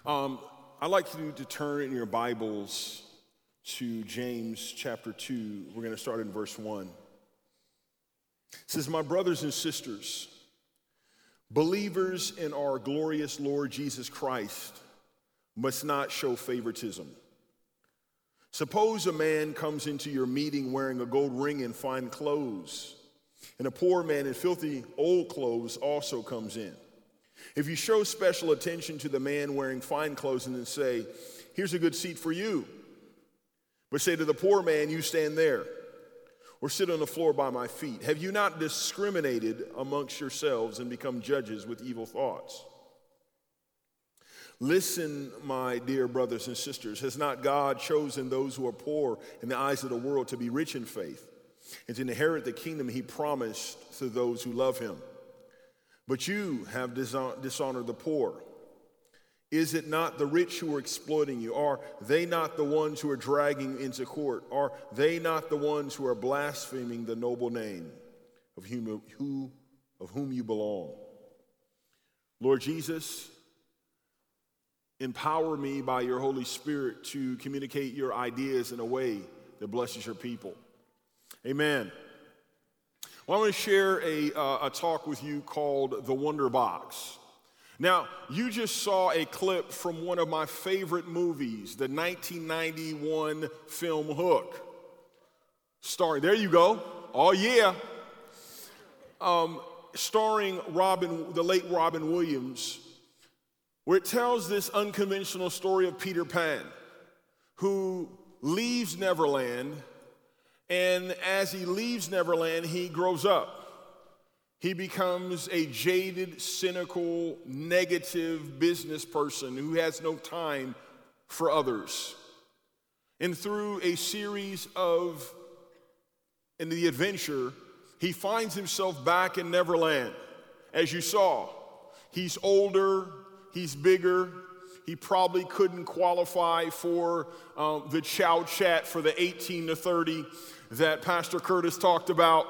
I'd like you to turn in your Bibles to James chapter 2. We're going to start in verse 1. It says, "My brothers and sisters, believers in our glorious Lord Jesus Christ must not show favoritism. Suppose a man comes into your meeting wearing a gold ring and fine clothes, and a poor man in filthy old clothes also comes in. If you show special attention to the man wearing fine clothes and then say, 'Here's a good seat for you,' but say to the poor man, 'You stand there,' or 'Sit on the floor by my feet,' have you not discriminated amongst yourselves and become judges with evil thoughts? Listen, my dear brothers and sisters, has not God chosen those who are poor in the eyes of the world to be rich in faith and to inherit the kingdom he promised to those who love him? But you have dishonored the poor. Is it not the rich who are exploiting you? Are they not the ones who are dragging you into court? Are they not the ones who are blaspheming the noble name of whom you belong? Lord Jesus, empower me by your Holy Spirit to communicate your ideas in a way that blesses your people. Amen." Well, I want to share a talk with you called The Wonder Box. Now, you just saw a clip from one of my favorite movies, the 1991 film Hook. There you go. Oh, yeah. Starring the late Robin Williams, where it tells this unconventional story of Peter Pan, who leaves Neverland, and as he leaves Neverland, he grows up. He becomes a jaded, cynical, negative business person who has no time for others. And through a series in the adventure, he finds himself back in Neverland. As you saw, he's older, he's bigger. He probably couldn't qualify for the Chow Chat for the 18 to 30 that Pastor Curtis talked about.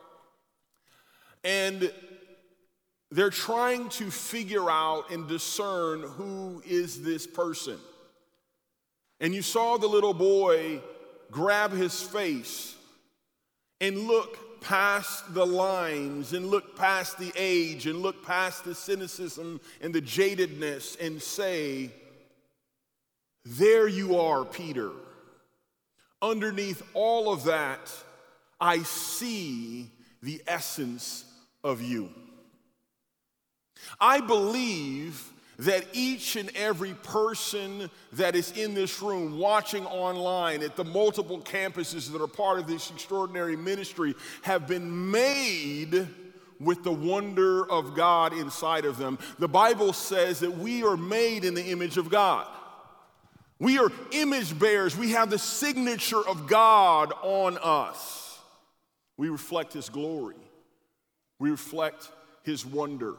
And they're trying to figure out and discern who is this person. And you saw the little boy grab his face and look past the lines and look past the age and look past the cynicism and the jadedness and say, "There you are, Peter. Underneath all of that, I see the essence of you." I believe that each and every person that is in this room, watching online at the multiple campuses that are part of this extraordinary ministry, have been made with the wonder of God inside of them. The Bible says that we are made in the image of God. We are image bearers. We have the signature of God on us. We reflect his glory. We reflect his wonder.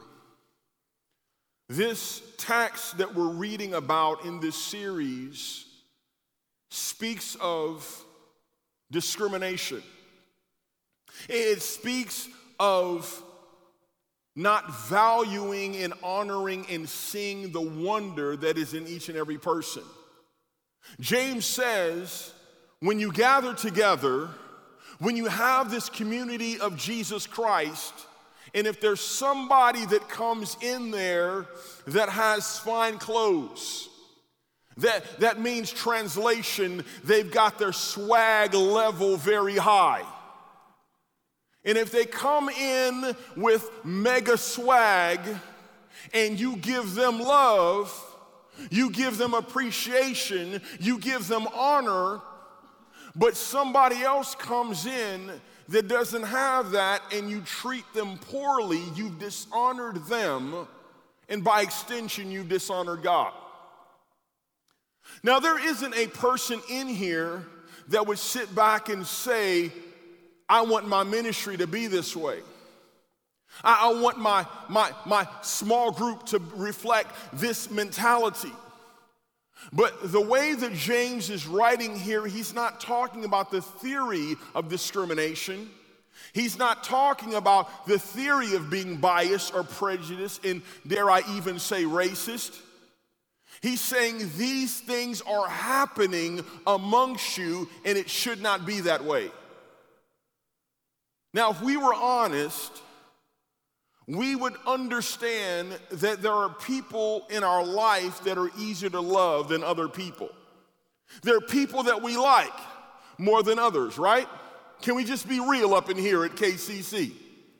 This text that we're reading about in this series speaks of discrimination. It speaks of not valuing and honoring and seeing the wonder that is in each and every person. James says, when you gather together, when you have this community of Jesus Christ, and if there's somebody that comes in there that has fine clothes, that means, translation, they've got their swag level very high. And if they come in with mega swag and you give them love, you give them appreciation, you give them honor, but somebody else comes in that doesn't have that and you treat them poorly, you've dishonored them, and by extension, you've dishonored God. Now, there isn't a person in here that would sit back and say, "I want my ministry to be this way. I want my small group to reflect this mentality." But the way that James is writing here, he's not talking about the theory of discrimination. He's not talking about the theory of being biased or prejudiced and, dare I even say, racist. He's saying these things are happening amongst you, and it should not be that way. Now, if we were honest, we would understand that there are people in our life that are easier to love than other people. There are people that we like more than others, right? Can we just be real up in here at KCC?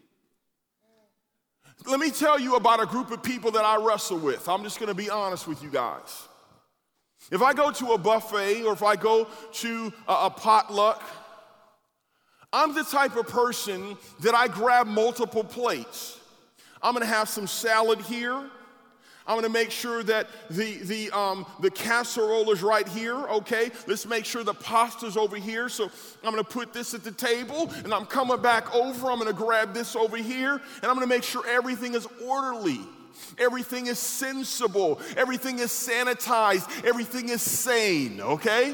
Let me tell you about a group of people that I wrestle with. I'm just going to be honest with you guys. If I go to a buffet or if I go to a potluck, I'm the type of person that I grab multiple plates. I'm going to have some salad here. I'm going to make sure that the casserole is right here, okay? Let's make sure the pasta's over here. So I'm going to put this at the table, and I'm coming back over. I'm going to grab this over here, and I'm going to make sure everything is orderly. Everything is sensible. Everything is sanitized. Everything is sane, okay?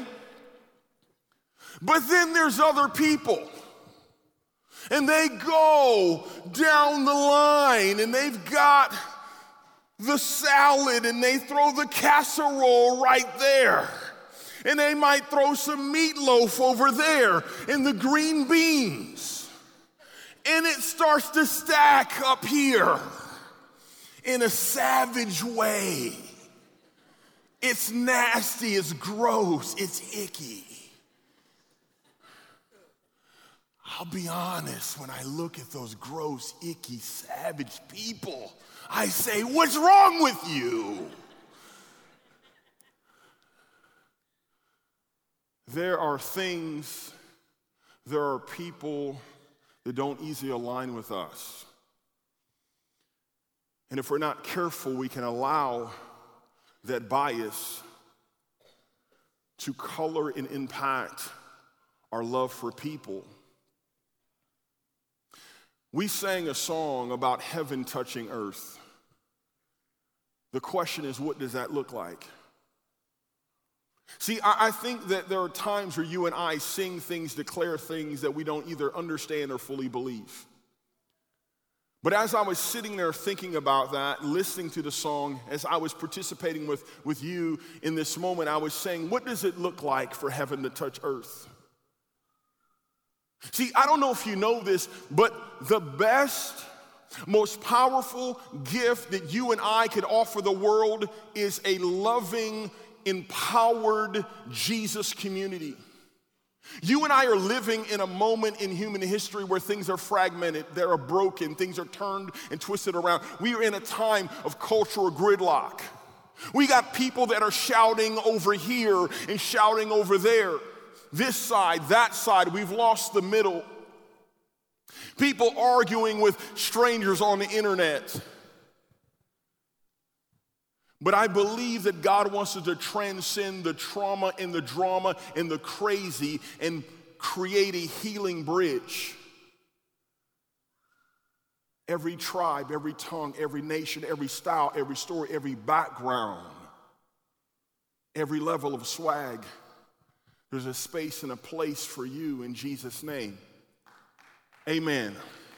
But then there's other people. And they go down the line, and they've got the salad, and they throw the casserole right there. And they might throw some meatloaf over there and the green beans. And it starts to stack up here in a savage way. It's nasty, it's gross, it's icky. I'll be honest, when I look at those gross, icky, savage people, I say, what's wrong with you? There are things, there are people that don't easily align with us. And if we're not careful, we can allow that bias to color and impact our love for people. We sang a song about heaven touching earth. The question is, what does that look like? See, I think that there are times where you and I sing things, declare things that we don't either understand or fully believe. But as I was sitting there thinking about that, listening to the song, as I was participating with you in this moment, I was saying, what does it look like for heaven to touch earth? See, I don't know if you know this, but the best, most powerful gift that you and I could offer the world is a loving, empowered Jesus community. You and I are living in a moment in human history where things are fragmented, they are broken, things are turned and twisted around. We are in a time of cultural gridlock. We got people that are shouting over here and shouting over there. This side, that side, we've lost the middle. People arguing with strangers on the internet. But I believe that God wants us to transcend the trauma and the drama and the crazy and create a healing bridge. Every tribe, every tongue, every nation, every style, every story, every background, every level of swag. There's a space and a place for you in Jesus' name. Amen.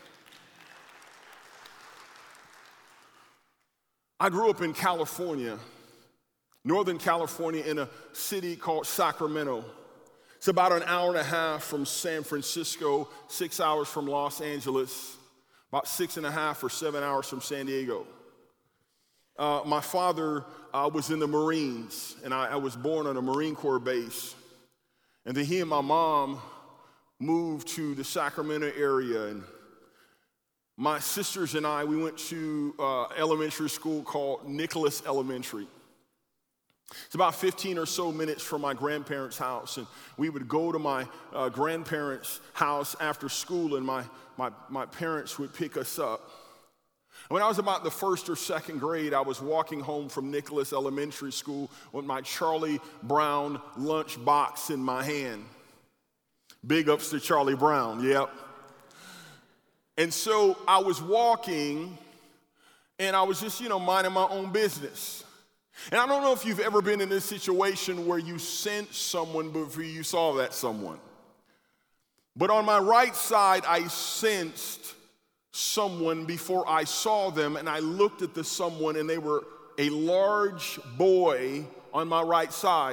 I grew up in California, Northern California, in a city called Sacramento. It's about an hour and a half from San Francisco, 6 hours from Los Angeles, about 6.5 or 7 hours from San Diego. My father was in the Marines, and I was born on a Marine Corps base. And then he and my mom moved to the Sacramento area, and my sisters and I, we went to elementary school called Nicholas Elementary. It's about 15 or so minutes from my grandparents' house, and we would go to my grandparents' house after school, and my parents would pick us up. When I was about the first or second grade, I was walking home from Nicholas Elementary School with my Charlie Brown lunch box in my hand. Big ups to Charlie Brown, yep. And so I was walking, and I was just, minding my own business. And I don't know if you've ever been in this situation where you sensed someone before you saw that someone. But on my right side, I sensed someone before I saw them, and I looked at the someone, and they were a large boy on my right side.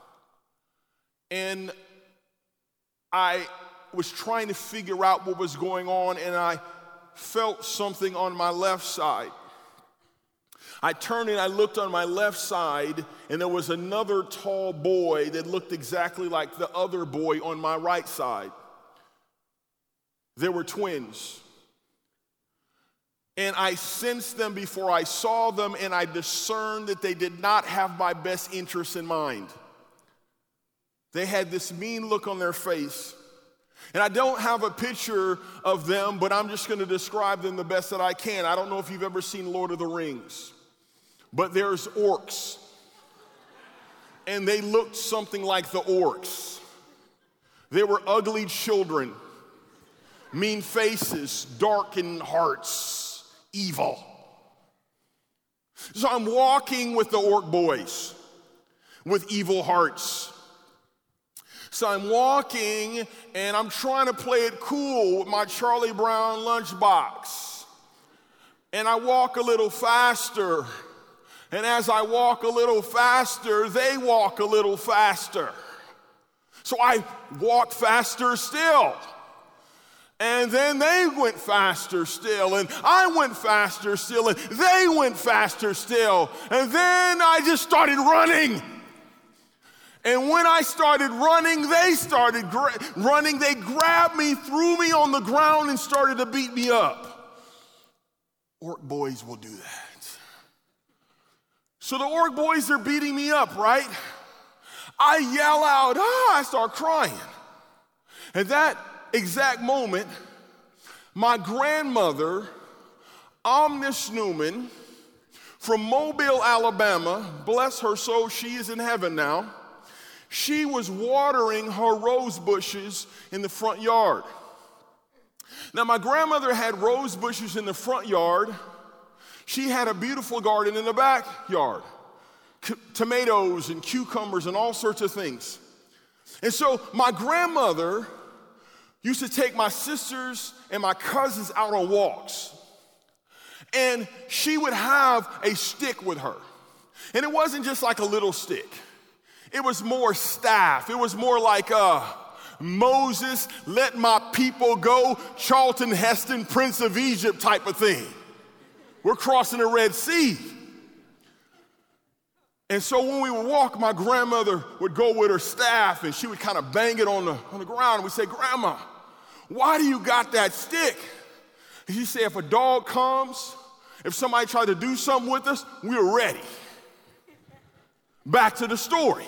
And I was trying to figure out what was going on, and I felt something on my left side. I turned and I looked on my left side, and there was another tall boy that looked exactly like the other boy on my right side. They were twins. And I sensed them before I saw them, and I discerned that they did not have my best interests in mind. They had this mean look on their face. And I don't have a picture of them, but I'm just going to describe them the best that I can. I don't know if you've ever seen Lord of the Rings, but there's orcs. And they looked something like the orcs. They were ugly children, mean faces, darkened hearts, evil. So I'm walking with the orc boys with evil hearts. So I'm walking and I'm trying to play it cool with my Charlie Brown lunchbox. And I walk a little faster. And as I walk a little faster, they walk a little faster. So I walked faster still. And then they went faster still, and I went faster still, and they went faster still. And then I just started running. And when I started running, they started running. They grabbed me, threw me on the ground, and started to beat me up. Orc boys will do that. So the orc boys are beating me up, right? I yell out, I start crying. At that exact moment, my grandmother, Omnis Newman, from Mobile, Alabama, bless her soul, she is in heaven now. She was watering her rose bushes in the front yard. Now, my grandmother had rose bushes in the front yard. She had a beautiful garden in the backyard, tomatoes and cucumbers and all sorts of things. And so my grandmother used to take my sisters and my cousins out on walks. And she would have a stick with her. And it wasn't just like a little stick. It was more staff. It was more like Moses, let my people go, Charlton Heston, Prince of Egypt type of thing. We're crossing the Red Sea. And so when we would walk, my grandmother would go with her staff and she would kind of bang it on the ground. And we'd say, Grandma, why do you got that stick? And she'd say, if a dog comes, if somebody tried to do something with us, we were ready. Back to the story.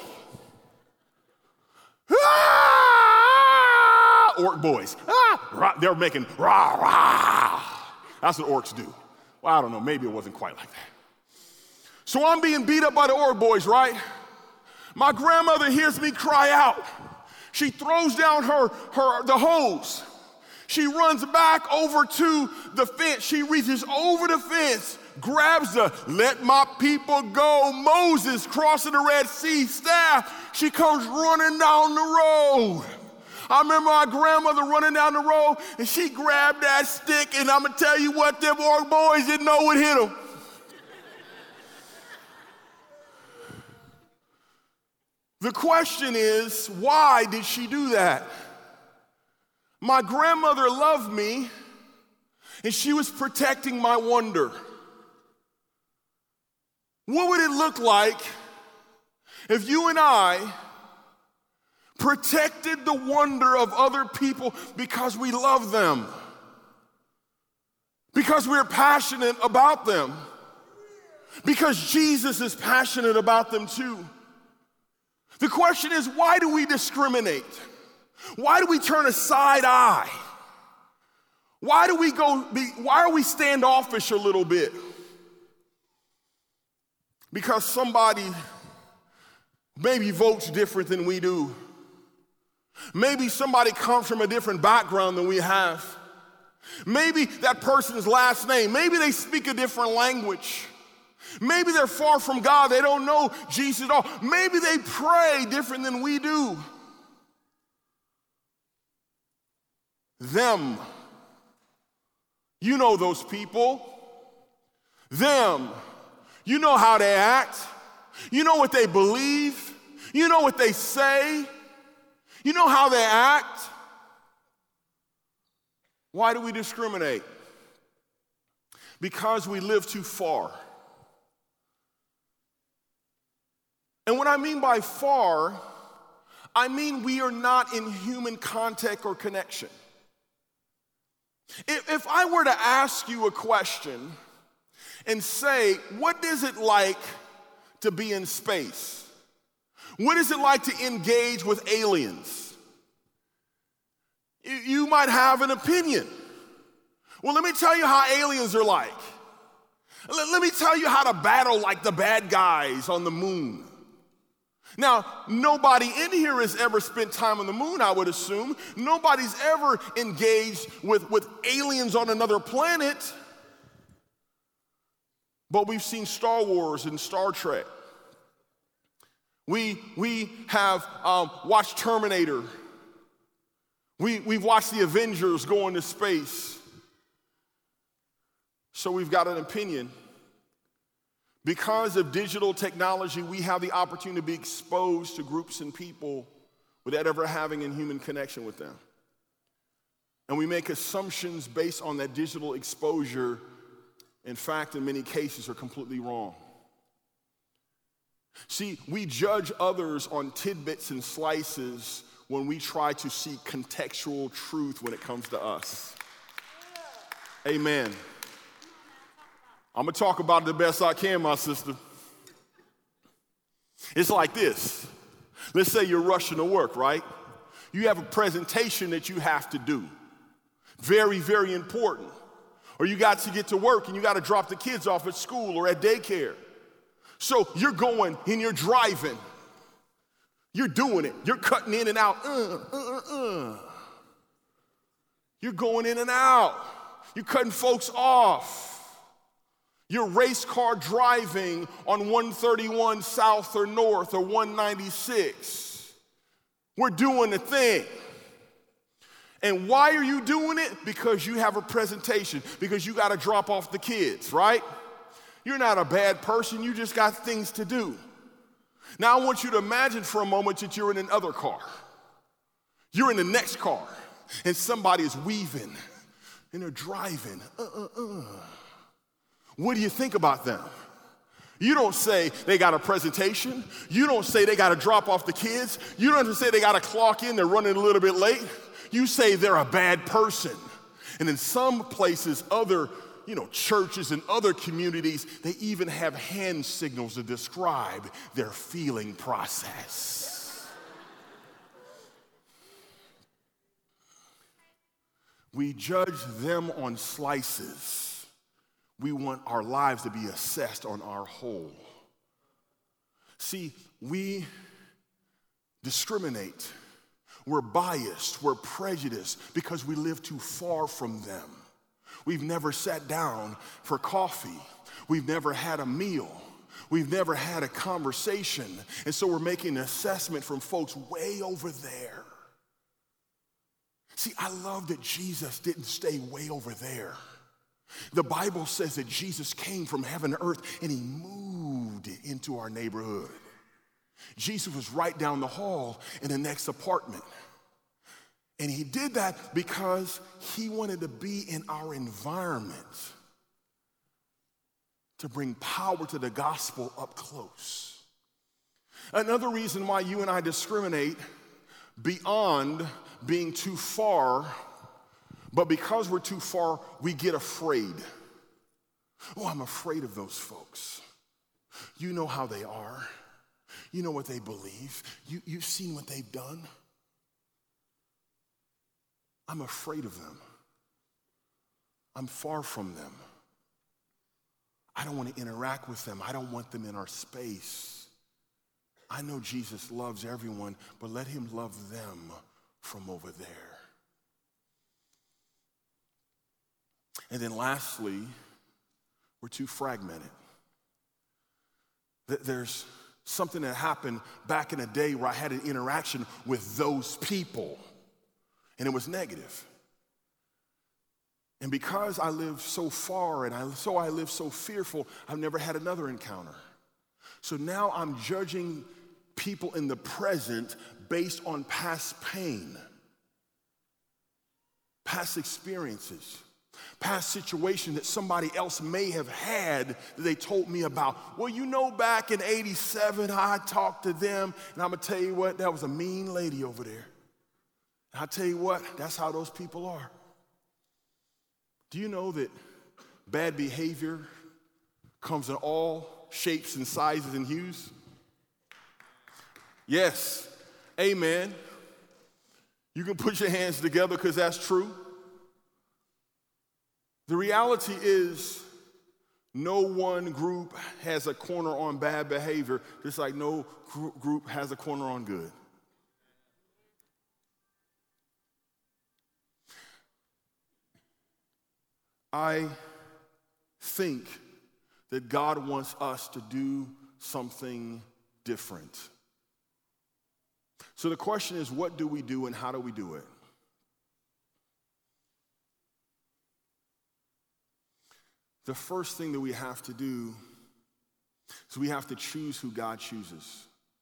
Ah! Orc boys. Ah! They're making rah, rah. That's what orcs do. Well, I don't know. Maybe it wasn't quite like that. So I'm being beat up by the orc boys, right? My grandmother hears me cry out. She throws down the hose. She runs back over to the fence. She reaches over the fence, grabs the let my people go Moses crossing the Red Sea staff. She comes running down the road. I remember my grandmother running down the road, and she grabbed that stick, and I'm going to tell you what, them orc boys didn't know what hit them. The question is, why did she do that? My grandmother loved me, and she was protecting my wonder. What would it look like if you and I protected the wonder of other people because we love them, because we're passionate about them, because Jesus is passionate about them too? The question is, why do we discriminate? Why do we turn a side eye? Why are we standoffish a little bit? Because somebody maybe votes different than we do. Maybe somebody comes from a different background than we have. Maybe that person's last name, maybe they speak a different language. Maybe they're far from God, they don't know Jesus at all. Maybe they pray different than we do. Them. You know those people. Them. You know how they act. You know what they believe. You know what they say. You know how they act. Why do we discriminate? Because we live too far. And what I mean by far, I mean we are not in human contact or connection. If I were to ask you a question and say, what is it like to be in space? What is it like to engage with aliens? You might have an opinion. Well, let me tell you how aliens are like. Let me tell you how to battle like the bad guys on the moon. Now, nobody in here has ever spent time on the moon, I would assume. Nobody's ever engaged with aliens on another planet. But we've seen Star Wars and Star Trek. We have watched Terminator. We've watched the Avengers go into space. So we've got an opinion. Because of digital technology, we have the opportunity to be exposed to groups and people without ever having a human connection with them. And we make assumptions based on that digital exposure. In fact, in many cases, are completely wrong. See, we judge others on tidbits and slices when we try to seek contextual truth when it comes to us. Amen. I'm going to talk about it the best I can, my sister. It's like this. Let's say you're rushing to work, right? You have a presentation that you have to do. Very, very important. Or you got to get to work and you got to drop the kids off at school or at daycare. So you're going and you're driving. You're doing it. You're cutting in and out. You're going in and out. You're cutting folks off. You're race car driving on 131 South or North or 196. We're doing the thing. And why are you doing it? Because you have a presentation, because you got to drop off the kids, right? You're not a bad person, you just got things to do. Now I want you to imagine for a moment that you're in another car. You're in the next car, and somebody is weaving, and they're driving. What do you think about them? You don't say they got a presentation. You don't say they got to drop off the kids. You don't say they got to clock in, they're running a little bit late. You say they're a bad person. And in some places, other churches and other communities, they even have hand signals to describe their feeling process. We judge them on slices. We want our lives to be assessed on our whole. See, we discriminate. We're biased. We're prejudiced because we live too far from them. We've never sat down for coffee. We've never had a meal. We've never had a conversation. And so we're making an assessment from folks way over there. See, I love that Jesus didn't stay way over there. The Bible says that Jesus came from heaven to earth and he moved into our neighborhood. Jesus was right down the hall in the next apartment. And he did that because he wanted to be in our environment to bring power to the gospel up close. Another reason why you and I discriminate beyond being too far, but because we're too far, we get afraid. Oh, I'm afraid of those folks. You know how they are. You know what they believe. You've seen what they've done. I'm afraid of them. I'm far from them. I don't want to interact with them. I don't want them in our space. I know Jesus loves everyone, but let him love them from over there. And then lastly, we're too fragmented. There's something that happened back in a day where I had an interaction with those people, and it was negative. And because I live so far and I live so fearful, I've never had another encounter. So now I'm judging people in the present based on past pain, past experiences, past situations that somebody else may have had that they told me about. Well, you know, back in 87, I talked to them, and I'm going to tell you what, that was a mean lady over there. And I'll tell you what, that's how those people are. Do you know that bad behavior comes in all shapes and sizes and hues? Yes, amen. You can put your hands together because that's true. The reality is no one group has a corner on bad behavior, just like no group has a corner on good. I think that God wants us to do something different. So the question is, what do we do and how do we do it? The first thing that we have to do is we have to choose who God chooses.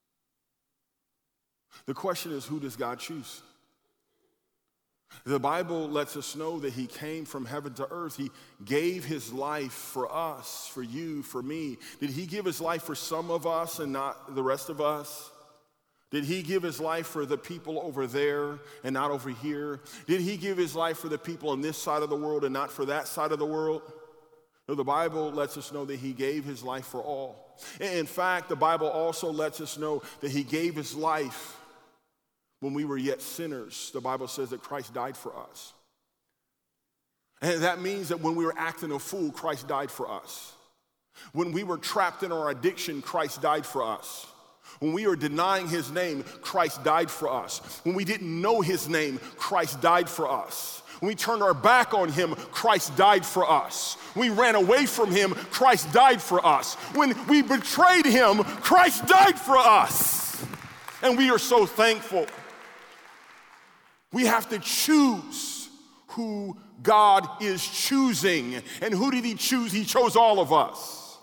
The question is, who does God choose? The Bible lets us know that he came from heaven to earth. He gave his life for us, for you, for me. Did he give his life for some of us and not the rest of us? Did he give his life for the people over there and not over here? Did he give his life for the people on this side of the world and not for that side of the world? No, the Bible lets us know that he gave his life for all. In fact, the Bible also lets us know that he gave his life when we were yet sinners. The Bible says that Christ died for us. And that means that when we were acting a fool, Christ died for us. When we were trapped in our addiction, Christ died for us. When we were denying his name, Christ died for us. When we didn't know his name, Christ died for us. When we turned our back on him, Christ died for us. When we ran away from him, Christ died for us. When we betrayed him, Christ died for us. And we are so thankful. We have to choose who God is choosing. And who did he choose? He chose all of us.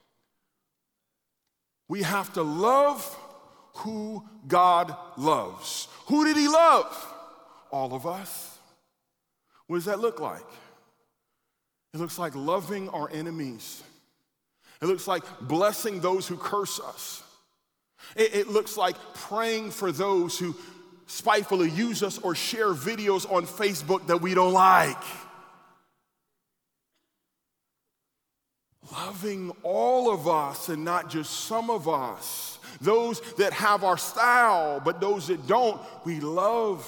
We have to love who God loves. Who did he love? All of us. What does that look like? It looks like loving our enemies. It looks like blessing those who curse us. It looks like praying for those who spitefully use us or share videos on Facebook that we don't like. Loving all of us and not just some of us. Those that have our style, but those that don't, we love.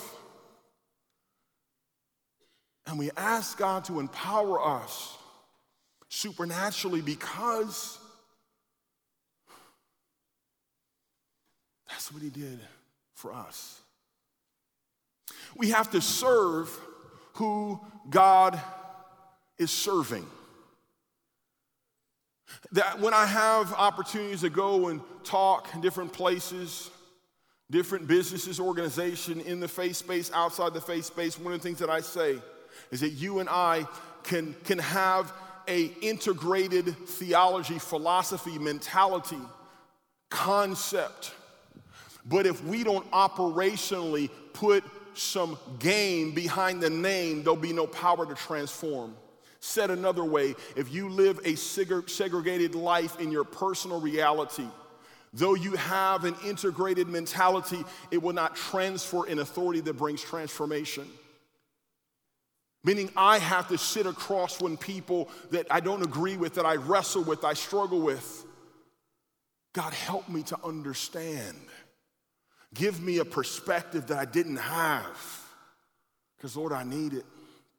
And we ask God to empower us supernaturally because that's what he did for us. We have to serve who God is serving. That when I have opportunities to go and talk in different places, different businesses, organization, in the faith space, outside the faith space, one of the things that I say is that you and I can have a integrated theology, philosophy, mentality, concept. But if we don't operationally put some game behind the name, there'll be no power to transform. Said another way, if you live a segregated life in your personal reality, though you have an integrated mentality, it will not transfer in authority that brings transformation. Meaning I have to sit across when people that I don't agree with, that I wrestle with, I struggle with. God, help me to understand. Give me a perspective that I didn't have. Because, Lord, I need it.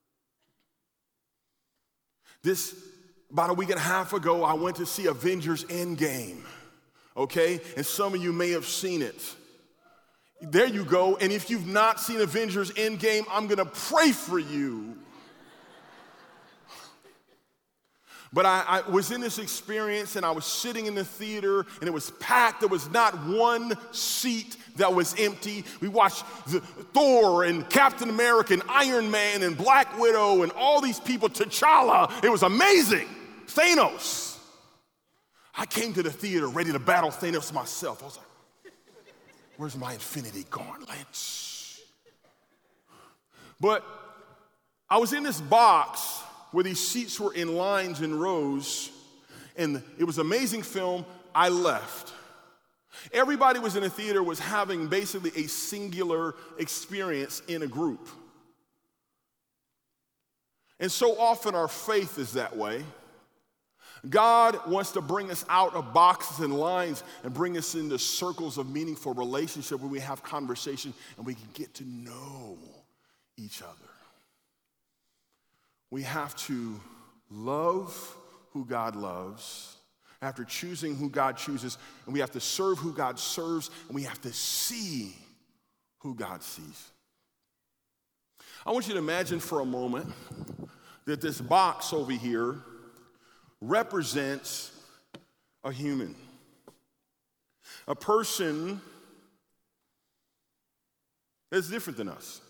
About a week and a half ago, I went to see Avengers Endgame. Okay? And some of you may have seen it. There you go. And if you've not seen Avengers Endgame, I'm going to pray for you. But I was in this experience and I was sitting in the theater and it was packed. There was not one seat that was empty. We watched Thor and Captain America and Iron Man and Black Widow and all these people, T'Challa. It was amazing. Thanos. I came to the theater ready to battle Thanos myself. I was like, where's my infinity gauntlets? But I was in this box where these seats were in lines and rows, and it was an amazing film. I left. Everybody was in the theater was having basically a singular experience in a group. And so often our faith is that way. God wants to bring us out of boxes and lines and bring us into circles of meaningful relationship where we have conversation and we can get to know each other. We have to love who God loves, after choosing who God chooses, and we have to serve who God serves, and we have to see who God sees. I want you to imagine for a moment that this box over here represents a human, a person that's different than us.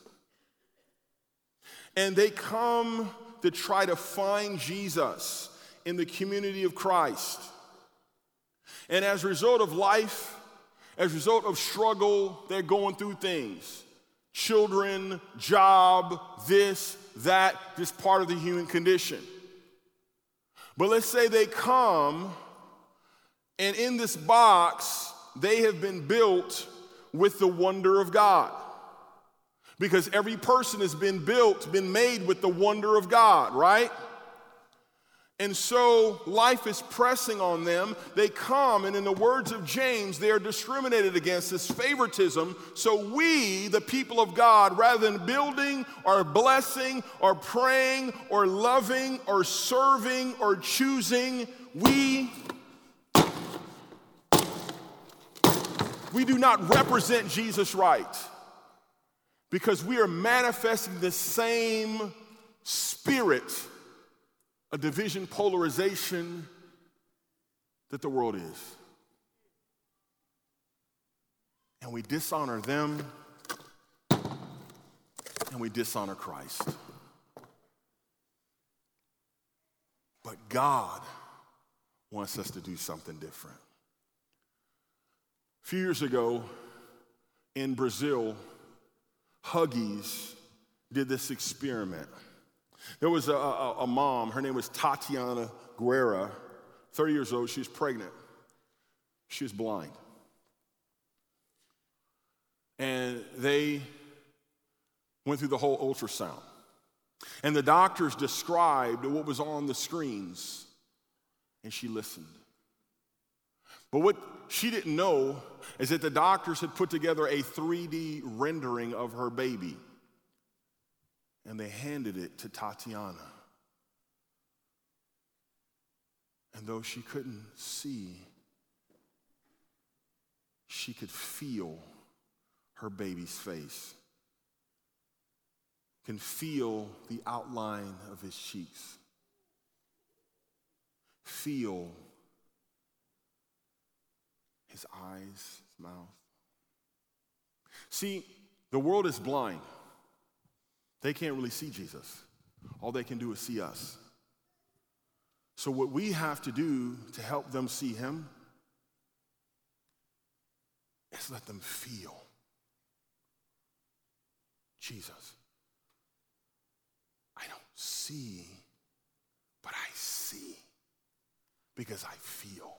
And they come to try to find Jesus in the community of Christ. And as a result of life, as a result of struggle, they're going through things. Children, job, this, that, just part of the human condition. But let's say they come, and in this box, they have been built with the wonder of God. Because every person has been built, been made with the wonder of God, right? And so life is pressing on them. They come, and in the words of James, they are discriminated against, this favoritism. So we, the people of God, rather than building or blessing or praying or loving or serving or choosing, we do not represent Jesus right. Because we are manifesting the same spirit, a division, polarization that the world is. And we dishonor them, and we dishonor Christ. But God wants us to do something different. A few years ago in Brazil, Huggies did this experiment. There was a mom, her name was Tatiana Guerra, 30 years old, she was pregnant. She was blind. And they went through the whole ultrasound. And the doctors described what was on the screens, and she listened. But what she didn't know is that the doctors had put together a 3D rendering of her baby, and they handed it to Tatiana. And though she couldn't see, she could feel her baby's face, can feel the outline of his cheeks, feel his eyes, his mouth. See, the world is blind. They can't really see Jesus. All they can do is see us. So what we have to do to help them see him is let them feel Jesus. I don't see, but I see because I feel.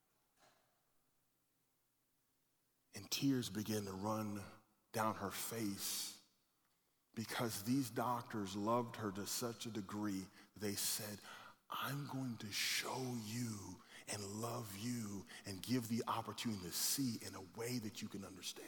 And tears begin to run down her face because these doctors loved her to such a degree, they said, I'm going to show you and love you and give the opportunity to see in a way that you can understand.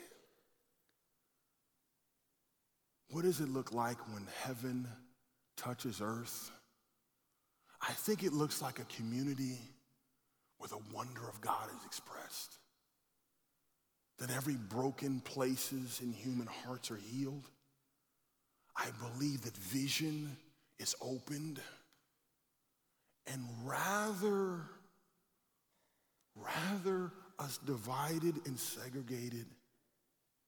What does it look like when heaven touches earth? I think it looks like a community where the wonder of God is expressed. That every broken places in human hearts are healed. I believe that vision is opened. And rather us divided and segregated,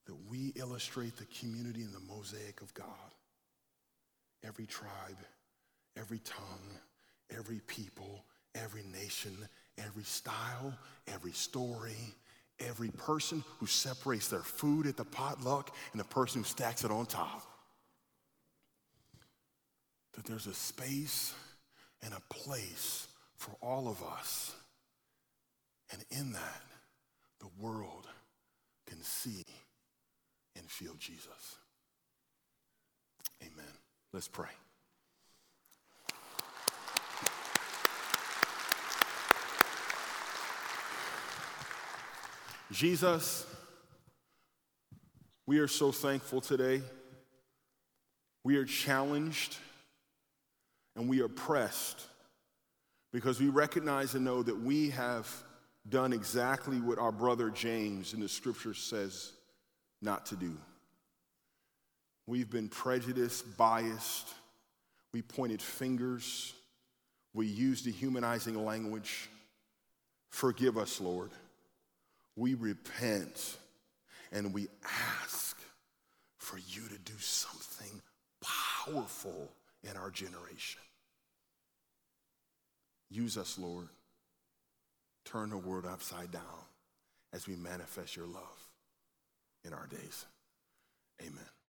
that we illustrate the community and the mosaic of God. Every tribe, every tongue, every people, every nation, every style, every story, every person who separates their food at the potluck and the person who stacks it on top. That there's a space and a place for all of us. And in that, the world can see and feel Jesus. Amen. Let's pray. Jesus, we are so thankful today. We are challenged and we are pressed because we recognize and know that we have done exactly what our brother James in the scripture says not to do. We've been prejudiced, biased. We pointed fingers. We used dehumanizing language. Forgive us, Lord. We repent and we ask for you to do something powerful in our generation. Use us, Lord. Turn the world upside down as we manifest your love in our days. Amen.